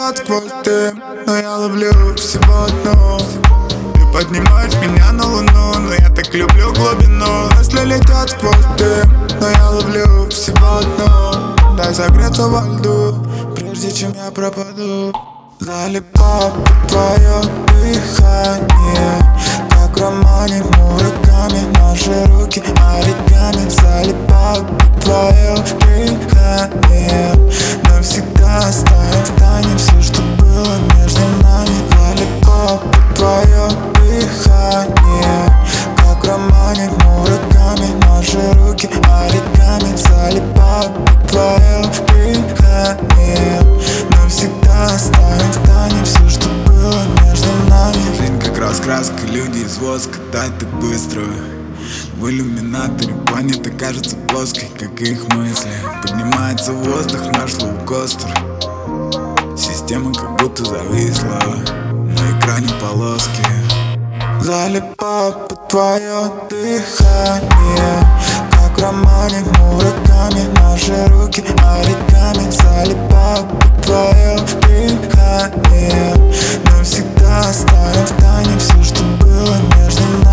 летят сквозь дым, но я ловлю всего одну. Ты поднимаешь меня на луну, но я так люблю глубину. Мысли летят сквозь дым, но я ловлю всего одну. Дай согреться во льду, прежде чем я пропаду. Залипаю под твое дыхание, как в романе Мураками. Наши руки оригами. Залипаю под твое дыхание, навсегда оставим в тайне все, что было между нами. Залипаю под твое дыхание, как в романе Мураками. Наши руки оригами. Залипаю под твое дыхание, навсегда оставим в тайне все, что было между нами. Жизнь как раскраска, люди из воска, дай так быстро. В иллюминаторе планета кажется плоской, как и их мысли. Поднимается в воздух наш лоукостер. Система как будто зависла, на экране полоски. Залипаю под твое дыхание, как в романе Мураками. Наши руки оригами. Залипаю под твое дыхание, навсегда оставим в тайне все, что было между нами.